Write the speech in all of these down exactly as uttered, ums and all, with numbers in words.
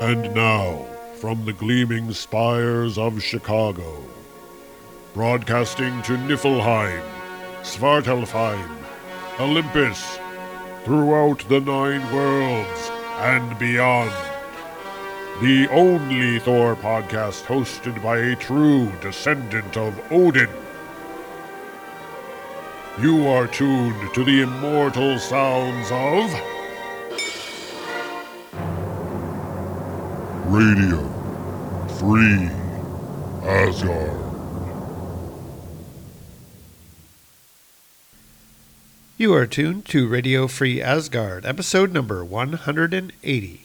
And now, from the gleaming spires of Chicago, broadcasting to Niflheim, Svartalfheim, Olympus, throughout the nine worlds and beyond. The only Thor podcast hosted by a true descendant of Odin. You are tuned to the immortal sounds of Radio Free Asgard. You are tuned to Radio Free Asgard, episode number one hundred eighty.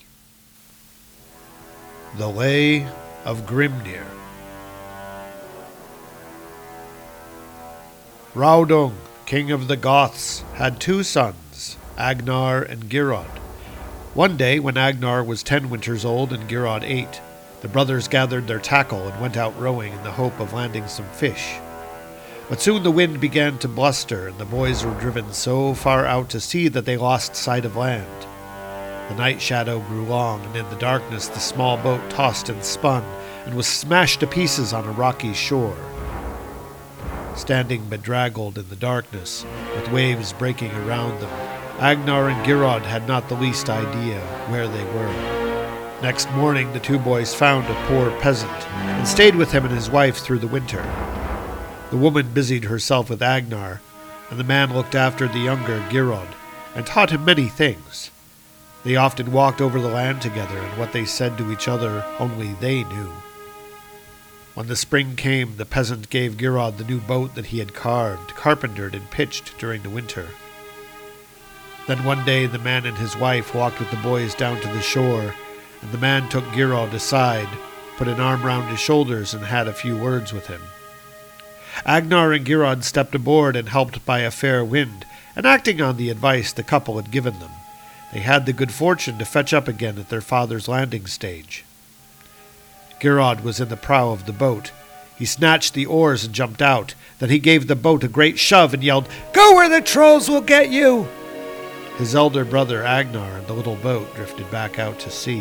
The Lay of Grimnir. Raudung, king of the Goths, had two sons, Agnar and Girod. One day, when Agnar was ten winters old and Girod eight, the brothers gathered their tackle and went out rowing in the hope of landing some fish. But soon the wind began to bluster, and the boys were driven so far out to sea that they lost sight of land. The night shadow grew long, and in the darkness the small boat tossed and spun, and was smashed to pieces on a rocky shore. Standing bedraggled in the darkness, with waves breaking around them, Agnar and Girod had not the least idea where they were. Next morning the two boys found a poor peasant, and stayed with him and his wife through the winter. The woman busied herself with Agnar, and the man looked after the younger Girod, and taught him many things. They often walked over the land together, and what they said to each other only they knew. When the spring came, the peasant gave Girod the new boat that he had carved, carpentered, and pitched during the winter. Then one day the man and his wife walked with the boys down to the shore, and the man took Girod aside, put an arm round his shoulders, and had a few words with him. Agnar and Girod stepped aboard and, helped by a fair wind, and acting on the advice the couple had given them, they had the good fortune to fetch up again at their father's landing stage. Girod was in the prow of the boat. He snatched the oars and jumped out. Then he gave the boat a great shove and yelled, "Go where the trolls will get you!" His elder brother Agnar and the little boat drifted back out to sea.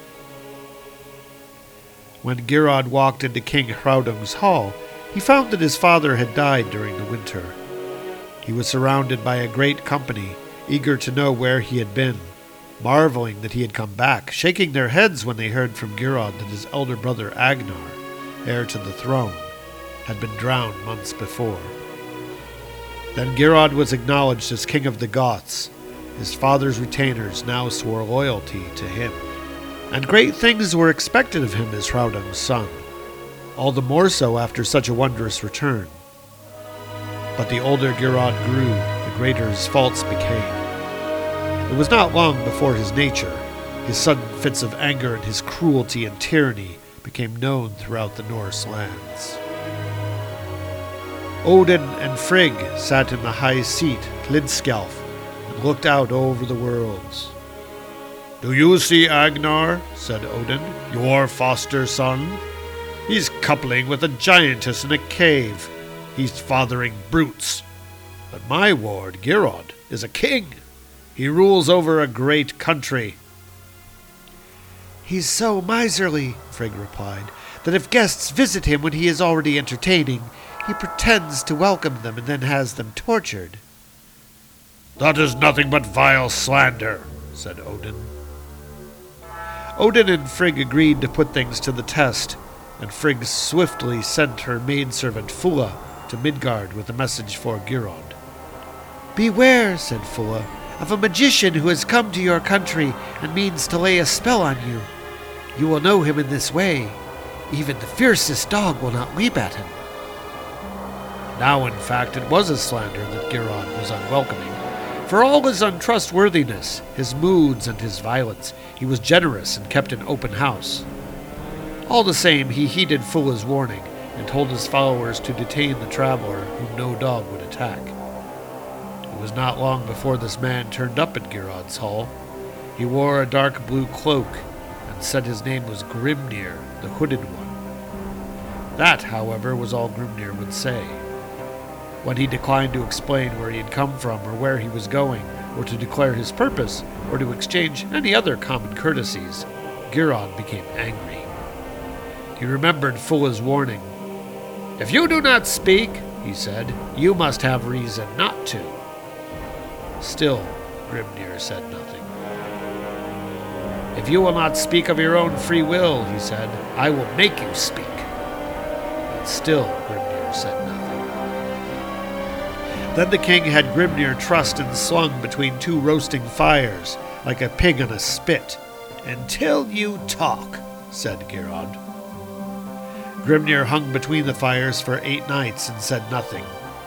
When Girod walked into King Hraudung's hall, he found that his father had died during the winter. He was surrounded by a great company, eager to know where he had been, marveling that he had come back, shaking their heads when they heard from Girod that his elder brother Agnar, heir to the throne, had been drowned months before. Then Girod was acknowledged as king of the Goths. His father's retainers now swore loyalty to him, and great things were expected of him as Hraudung's son, all the more so after such a wondrous return. But the older Girod grew, the greater his faults became. It was not long before his nature, his sudden fits of anger and his cruelty and tyranny became known throughout the Norse lands. Odin and Frigg sat in the high seat, Hlidskjalf, and looked out over the worlds. "Do you see Agnar?" said Odin, "your foster son? He's coupling with a giantess in a cave. He's fathering brutes. But my ward, Girod, is a king. He rules over a great country." "He's so miserly," Frigg replied, "that if guests visit him when he is already entertaining, he pretends to welcome them and then has them tortured." "That is nothing but vile slander," said Odin. Odin and Frigg agreed to put things to the test, and Frigg swiftly sent her maidservant Fulla to Midgard with a message for Girod. "Beware," said Fulla, "of a magician who has come to your country and means to lay a spell on you. You will know him in this way. Even the fiercest dog will not leap at him." Now, in fact, it was a slander that Girod was unwelcoming. For all his untrustworthiness, his moods, and his violence, he was generous and kept an open house. All the same, he heeded Fulla's warning and told his followers to detain the traveler whom no dog would attack. It was not long before this man turned up at Girod's hall. He wore a dark blue cloak and said his name was Grimnir, the Hooded One. That, however, was all Grimnir would say. When he declined to explain where he had come from or where he was going, or to declare his purpose, or to exchange any other common courtesies, Girod became angry. He remembered Fulla's warning. "If you do not speak," he said, "you must have reason not to." Still, Grimnir said nothing. "If you will not speak of your own free will," he said, "I will make you speak." And still Grimnir said nothing. Then the king had Grimnir trussed and slung between two roasting fires, like a pig on a spit. "Until you talk," said Girod. Grimnir hung between the fires for eight nights and said nothing.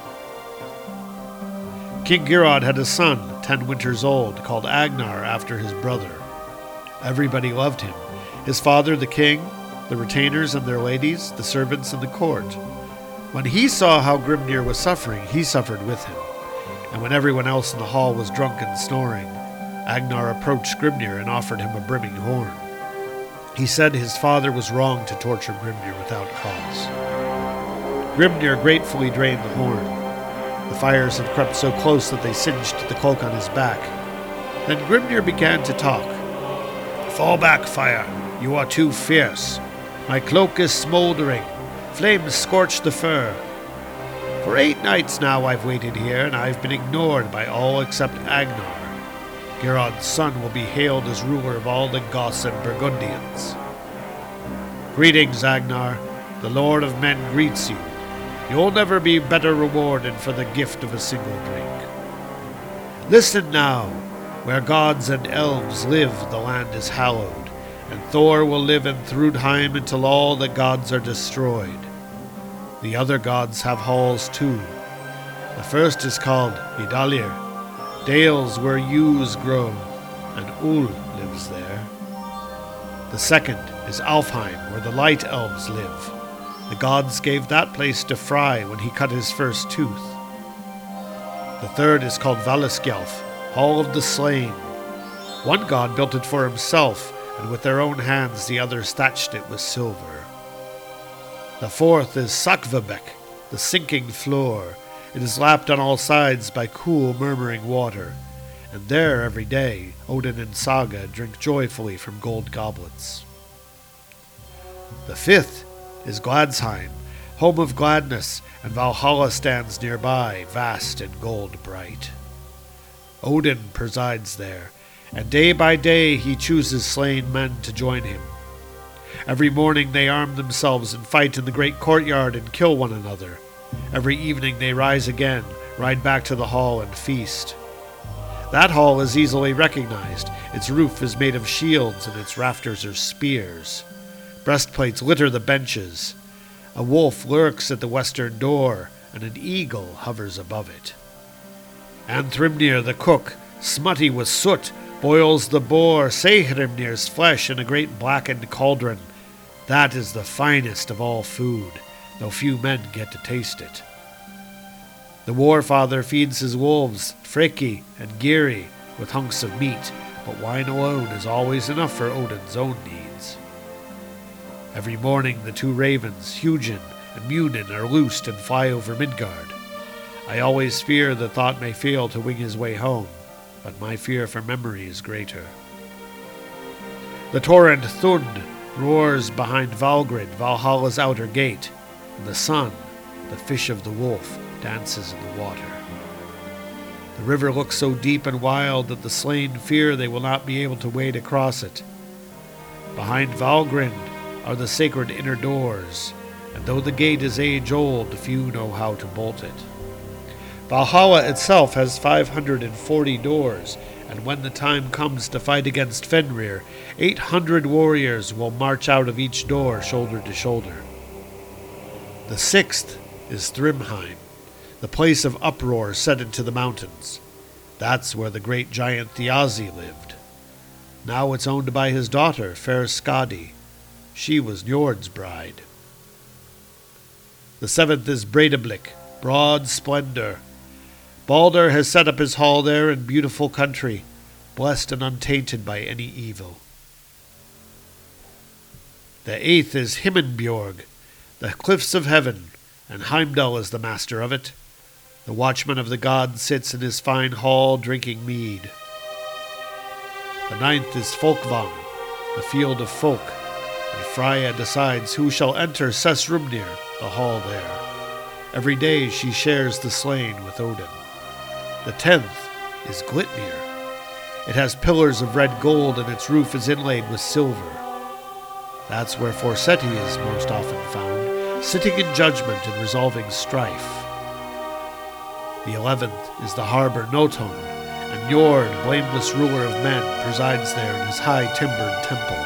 King Girod had a son, ten winters old, called Agnar after his brother. Everybody loved him, his father the king, the retainers and their ladies, the servants and the court. When he saw how Grimnir was suffering, he suffered with him. And when everyone else in the hall was drunk and snoring, Agnar approached Grimnir and offered him a brimming horn. He said his father was wrong to torture Grimnir without cause. Grimnir gratefully drained the horn. The fires had crept so close that they singed the cloak on his back. Then Grimnir began to talk. "Fall back, fire. You are too fierce. My cloak is smoldering. Flames scorch the fur. For eight nights now I've waited here, and I've been ignored by all except Agnar. Girod's son will be hailed as ruler of all the Goths and Burgundians." "Greetings, Agnar. The Lord of Men greets you. You'll never be better rewarded for the gift of a single drink. Listen now. Where gods and elves live, the land is hallowed, and Thor will live in Thrudheim until all the gods are destroyed. The other gods have halls too. The first is called Vidalir, dales where yews grow, and Ul lives there. The second is Alfheim, where the light elves live. The gods gave that place to Frey when he cut his first tooth. The third is called Valaskjalf, Hall of the Slain. One god built it for himself, and with their own hands the others thatched it with silver. The fourth is Sakvabek, the sinking floor. It is lapped on all sides by cool, murmuring water, and there every day Odin and Saga drink joyfully from gold goblets. The fifth is Gladsheim, home of gladness, and Valhalla stands nearby, vast and gold bright. Odin presides there, and day by day he chooses slain men to join him. Every morning they arm themselves and fight in the great courtyard and kill one another. Every evening they rise again, ride back to the hall and feast. That hall is easily recognized. Its roof is made of shields and its rafters are spears. Breastplates litter the benches. A wolf lurks at the western door, and an eagle hovers above it. And Thrymnir the cook, smutty with soot, boils the boar Sehrimnir's flesh in a great blackened cauldron. That is the finest of all food, though few men get to taste it. The Warfather feeds his wolves, Freki and Giri, with hunks of meat, but wine alone is always enough for Odin's own needs. Every morning the two ravens, Hugin and Munin, are loosed and fly over Midgard. I always fear the thought may fail to wing his way home, but my fear for memory is greater. The torrent Thund roars behind Valgrid, Valhalla's outer gate, and the sun, the fish of the wolf, dances in the water. The river looks so deep and wild that the slain fear they will not be able to wade across it. Behind Valgrind are the sacred inner doors, and though the gate is age-old, few know how to bolt it. Valhalla itself has five hundred forty doors, and when the time comes to fight against Fenrir, eight hundred warriors will march out of each door shoulder to shoulder. The sixth is Thrymheim, the place of uproar set into the mountains. That's where the great giant Thiazi lived. Now it's owned by his daughter, fair Skadi. She was Njord's bride. The seventh is Breidablik, broad splendor. Balder has set up his hall there in beautiful country, blessed and untainted by any evil. The eighth is Himinbjorg, the cliffs of heaven, and Heimdall is the master of it. The watchman of the gods sits in his fine hall drinking mead. The ninth is Folkvang, the field of folk, and Freya decides who shall enter Sessrumnir, the hall there. Every day she shares the slain with Odin. The tenth is Glitnir. It has pillars of red gold and its roof is inlaid with silver. That's where Forseti is most often found, sitting in judgment and resolving strife. The eleventh is the harbor Noton, and Njord, blameless ruler of men, presides there in his high-timbered temple.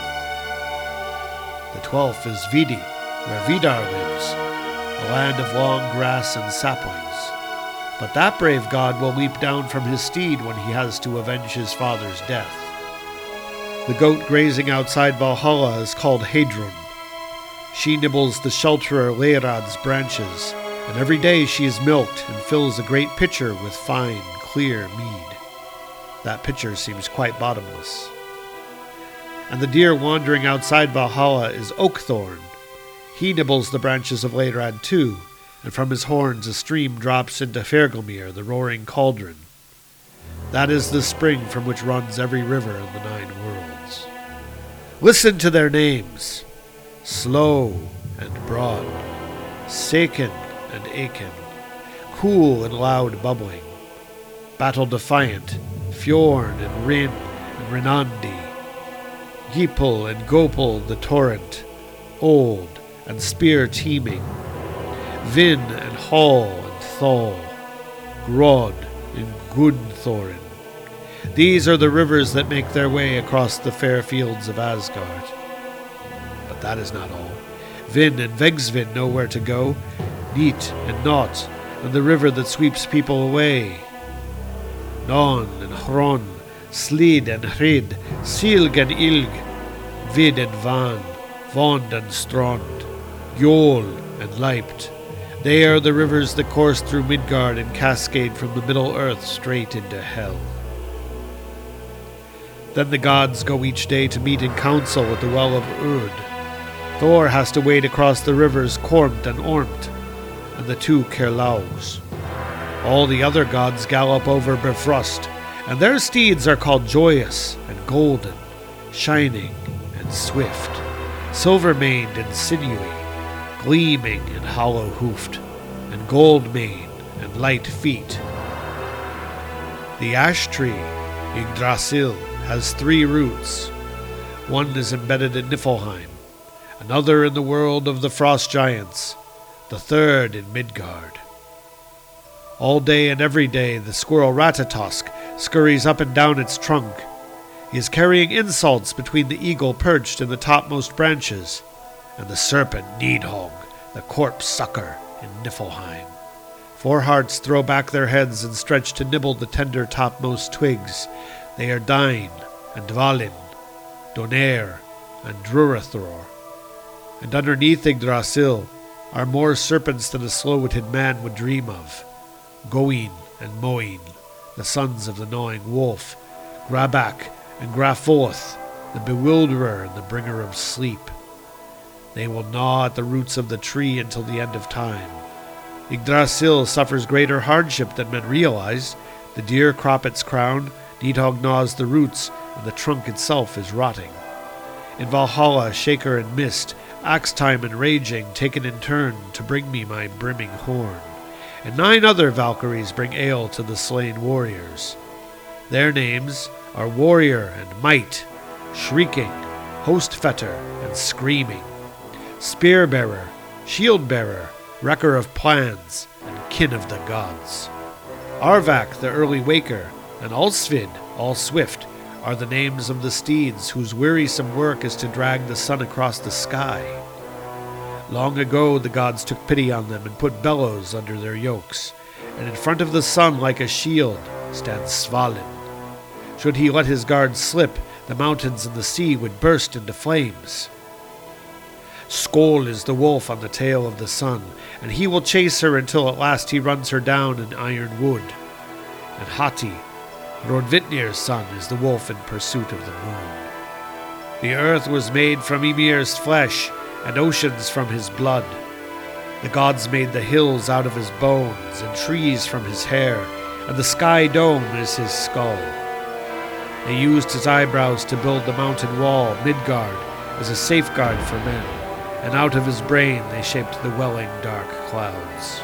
The twelfth is Vidi, where Vidar lives, a land of long grass and saplings. But that brave god will leap down from his steed when he has to avenge his father's death. The goat grazing outside Valhalla is called Heidrun. She nibbles the shelterer Leirad's branches, and every day she is milked and fills a great pitcher with fine, clear mead. That pitcher seems quite bottomless. And the deer wandering outside Valhalla is Oakthorn. He nibbles the branches of Leirad too, and from his horns a stream drops into Fergelmir, the roaring cauldron. That is the spring from which runs every river in the nine worlds. Listen to their names: Slow and Broad, Saken and Aiken, Cool and Loud Bubbling, Battle Defiant, Fjorn and Rin and Renandi, Gipul and Gopal the Torrent, Old and Spear Teeming, Vin and Hall and Thal, Grod and Gudnthorin. These are the rivers that make their way across the fair fields of Asgard. But that is not all. Vin and Vegsvin know where to go, Neat and Not, and the river that sweeps people away. Non and Hron, Slid and Hrid, Silg and Ilg, Vid and Van, Vond and Strond, Gjol and Leipt. They are the rivers that course through Midgard and cascade from the Middle Earth straight into Hell. Then the gods go each day to meet in council at the Well of Urd. Thor has to wade across the rivers Kormt and Ormt, and the two Kerlaus. All the other gods gallop over Bifrost, and their steeds are called Joyous and Golden, Shining and Swift, Silver-maned and Sinewy, Gleaming and Hollow-hoofed, and Gold-maned and Light-feet. The ash tree, Yggdrasil, has three roots. One is embedded in Niflheim, another in the world of the Frost Giants, the third in Midgard. All day and every day the squirrel Ratatosk scurries up and down its trunk. He is carrying insults between the eagle perched in the topmost branches and the serpent Nidhogg, the corpse sucker in Niflheim. Four hearts throw back their heads and stretch to nibble the tender topmost twigs. They are Dain and Dvalin, Donair and Drurathor. And underneath Yggdrasil are more serpents than a slow-witted man would dream of. Goin and Moin, the sons of the gnawing wolf, Grabak and Grafoth, the bewilderer and the bringer of sleep. They will gnaw at the roots of the tree until the end of time. Yggdrasil suffers greater hardship than men realize. The deer crop its crown, Nidhogg gnaws the roots, and the trunk itself is rotting. In Valhalla, Shaker and Mist, Axtime and Raging, taken in turn to bring me my brimming horn. And nine other Valkyries bring ale to the slain warriors. Their names are Warrior and Might, Shrieking, Hostfetter and Screaming, Spearbearer, Shieldbearer, Wrecker of Plans, and Kin of the Gods. Arvak, the Early Waker, and Alsvid, All-Swift, are the names of the steeds whose wearisome work is to drag the sun across the sky. Long ago the gods took pity on them and put bellows under their yokes, and in front of the sun like a shield stands Svalin. Should he let his guard slip, the mountains and the sea would burst into flames. Skoll is the wolf on the tail of the sun, and he will chase her until at last he runs her down in iron wood. And Hati, Hrodvitnir's son, is the wolf in pursuit of the moon. The earth was made from Ymir's flesh, and oceans from his blood. The gods made the hills out of his bones, and trees from his hair, and the sky dome is his skull. They used his eyebrows to build the mountain wall, Midgard, as a safeguard for men, and out of his brain they shaped the welling dark clouds.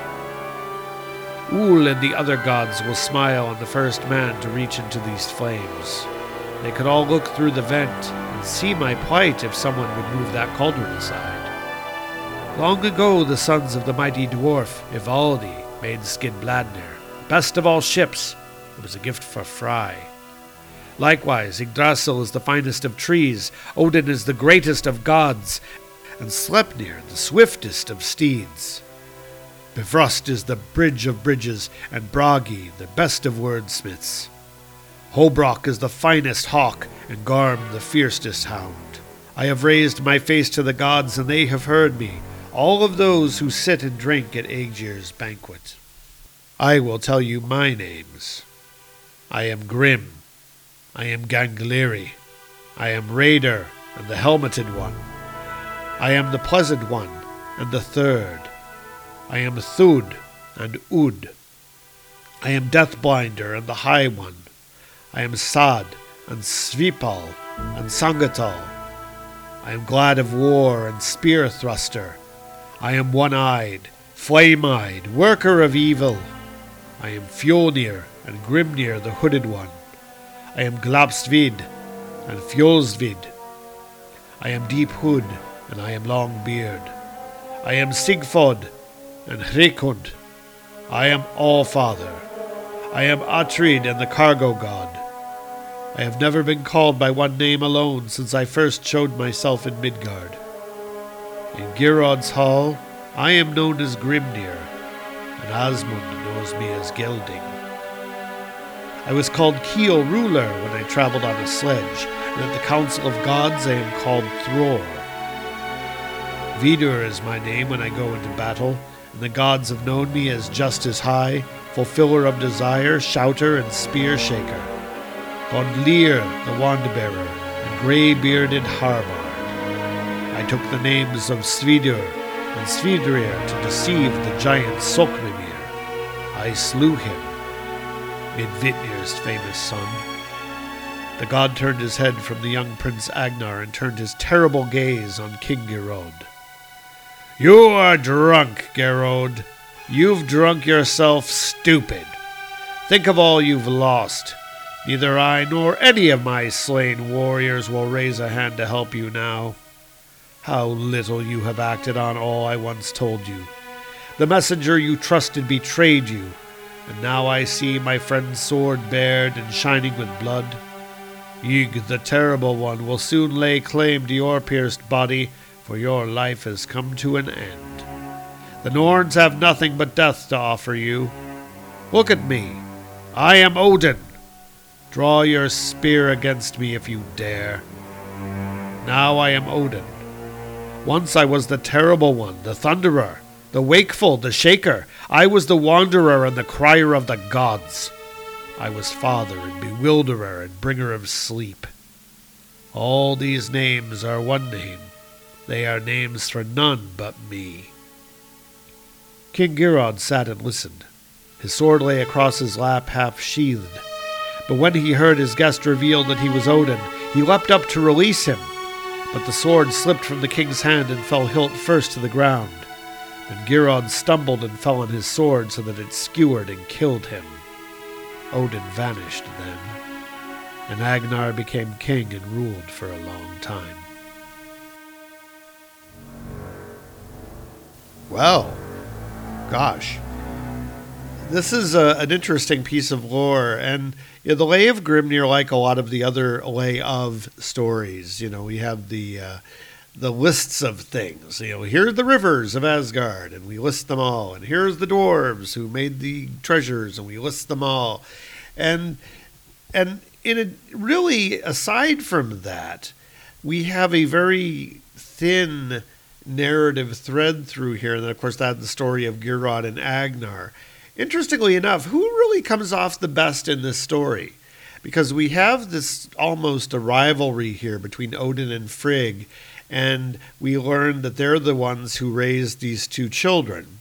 Ul and the other gods will smile on the first man to reach into these flames. They could all look through the vent and see my plight if someone would move that cauldron aside. Long ago the sons of the mighty dwarf, Ivaldi, made Skidbladnir, best of all ships. It was a gift for Frey. Likewise, Yggdrasil is the finest of trees, Odin is the greatest of gods, and Sleipnir the swiftest of steeds. Bifrost is the bridge of bridges, and Bragi the best of wordsmiths. Hobrock is the finest hawk, and Garm the fiercest hound. I have raised my face to the gods, and they have heard me, all of those who sit and drink at Aegir's banquet. I will tell you my names. I am Grim. I am Gangleri. I am Raider, and the helmeted one. I am the pleasant one, and the third. I am Thud, and Ud. I am Deathblinder, and the High One. I am Sad, and Svipal, and Sangatal. I am Glad of War, and Spear Thruster. I am One-Eyed, Flame-Eyed, Worker of Evil. I am Fjolnir, and Grimnir, the Hooded One. I am Glapsvid, and Fjolsvid. I am Deep Hood, and I am Longbeard. I am Sigfod, and Hrekund. I am Allfather. I am Atrid and the Cargo God. I have never been called by one name alone since I first showed myself in Midgard. In Girod's hall, I am known as Grimnir, and Asmund knows me as Gelding. I was called Keel Ruler when I traveled on a sledge, and at the Council of Gods I am called Thror. Vidur is my name when I go into battle, and the gods have known me as Justice High, Fulfiller of Desire, Shouter, and Spear Shaker. Gondlir, the Wand-Bearer, and Grey-Bearded Harbard. I took the names of Svidur and Svidrir to deceive the giant Sokmimir. I slew him, Midvitnir's famous son. The god turned his head from the young Prince Agnar and turned his terrible gaze on King Geirrod. You are drunk, Geirrod. You've drunk yourself stupid. Think of all you've lost. Neither I nor any of my slain warriors will raise a hand to help you now. How little you have acted on all I once told you. The messenger you trusted betrayed you, and now I see my friend's sword bared and shining with blood. Ygg, the Terrible One, will soon lay claim to your pierced body, for your life has come to an end. The Norns have nothing but death to offer you. Look at me. I am Odin. Draw your spear against me if you dare. Now I am Odin. Once I was the Terrible One, the Thunderer, the Wakeful, the Shaker. I was the Wanderer and the Crier of the Gods. I was Father and Bewilderer and Bringer of Sleep. All these names are one name. They are names for none but me. King Geirrod sat and listened. His sword lay across his lap half-sheathed. But when he heard his guest reveal that he was Odin, he leapt up to release him. But the sword slipped from the king's hand and fell hilt first to the ground. And Geirrod stumbled and fell on his sword so that it skewered and killed him. Odin vanished then, and Agnar became king and ruled for a long time. Well, gosh. This is a, an interesting piece of lore, and you know, the Lay of Grimnir, like a lot of the other Lay of stories, you know, we have the uh, the lists of things. You know, here are the rivers of Asgard, and we list them all. And here's the dwarves who made the treasures, and we list them all. And and in a, really, aside from that, we have a very thin narrative thread through here. And then, of course, that's the story of Geirrod and Agnar. Interestingly enough, who really comes off the best in this story? Because we have this almost a rivalry here between Odin and Frigg, and we learn that they're the ones who raised these two children.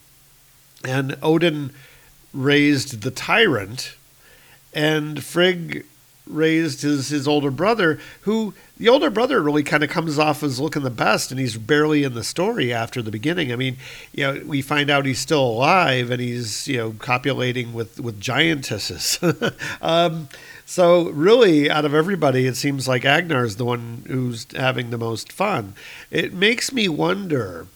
And Odin raised the tyrant, and Frigg raised his, his older brother, who the older brother really kind of comes off as looking the best, and he's barely in the story after the beginning. I mean, you know, we find out he's still alive, and he's, you know, copulating with, with giantesses. um, so really, out of everybody, it seems like Agnar is the one who's having the most fun. It makes me wonder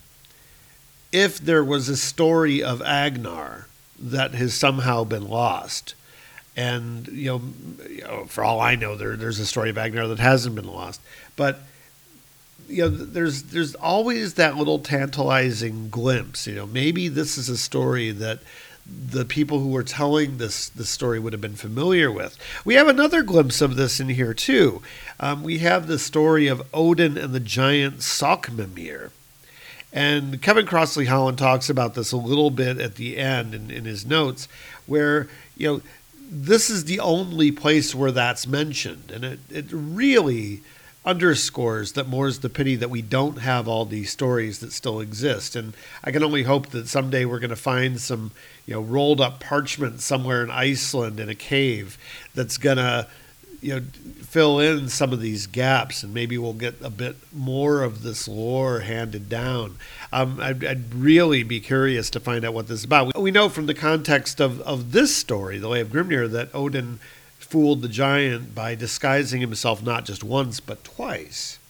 if there was a story of Agnar that has somehow been lost. And, you know, you know, for all I know, there there's a story of Agnar that hasn't been lost. But, you know, there's there's always that little tantalizing glimpse. You know, maybe this is a story that the people who were telling this, this story would have been familiar with. We have another glimpse of this in here, too. Um, we have the story of Odin and the giant Salkmimir. And Kevin Crossley Holland talks about this a little bit at the end in, in his notes, where, you know, this is the only place where that's mentioned. And it, it really underscores that more's the pity that we don't have all these stories that still exist. And I can only hope that someday we're going to find some, you know, rolled up parchment somewhere in Iceland in a cave that's going to, you know, fill in some of these gaps, and maybe we'll get a bit more of this lore handed down. Um, I'd, I'd really be curious to find out what this is about. We know from the context of, of this story, The Lay of Grimnir, that Odin fooled the giant by disguising himself not just once, but twice.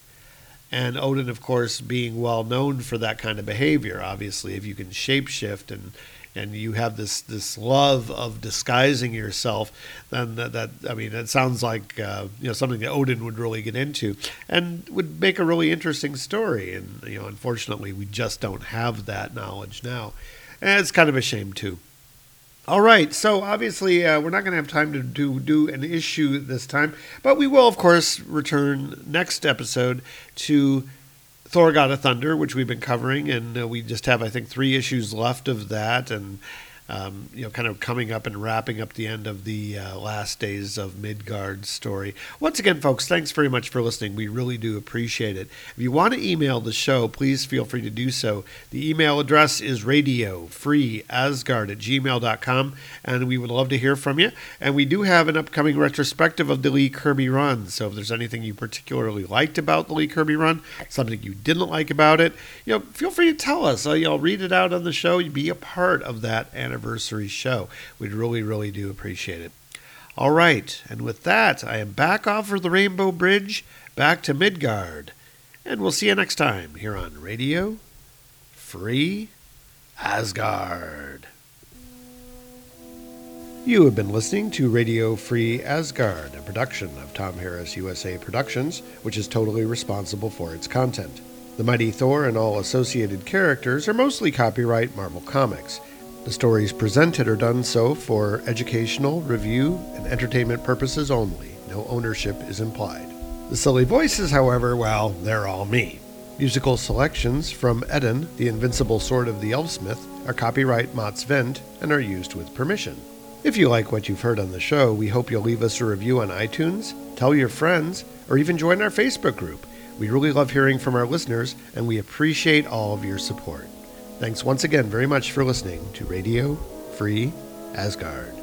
And Odin, of course, being well known for that kind of behavior. Obviously, if you can shapeshift and and you have this, this love of disguising yourself, then that, that I mean, it sounds like uh, you know, something that Odin would really get into and would make a really interesting story. And, you know, unfortunately, we just don't have that knowledge now. And it's kind of a shame, too. All right, so obviously uh, we're not going to have time to do, do an issue this time, but we will, of course, return next episode to Thor God of Thunder, which we've been covering, and uh, we just have, I think, three issues left of that, and um, you know, kind of coming up and wrapping up the end of the uh, last days of Midgard's story. Once again, folks, thanks very much for listening. We really do appreciate it. If you want to email the show, please feel free to do so. The email address is radio free asgard at gmail dot com, and we would love to hear from you. And we do have an upcoming retrospective of the Lee Kirby run, so if there's anything you particularly liked about the Lee Kirby run, something you didn't like about it, you know, feel free to tell us. Uh, you know, read it out on the show. You'd be a part of that anniversary show. We'd really, really do appreciate it. All right, and with that, I am back over the Rainbow Bridge, back to Midgard, and we'll see you next time here on Radio Free Asgard. You have been listening to Radio Free Asgard, a production of Tom Harris U S A Productions, which is totally responsible for its content. The Mighty Thor and all associated characters are mostly copyright Marvel Comics. The stories presented are done so for educational, review, and entertainment purposes only. No ownership is implied. The silly voices, however, well, they're all me. Musical selections from Eden, the Invincible Sword of the Elfsmith, are copyright Mats Wendt and are used with permission. If you like what you've heard on the show, we hope you'll leave us a review on iTunes, tell your friends, or even join our Facebook group. We really love hearing from our listeners, and we appreciate all of your support. Thanks once again very much for listening to Radio Free Asgard.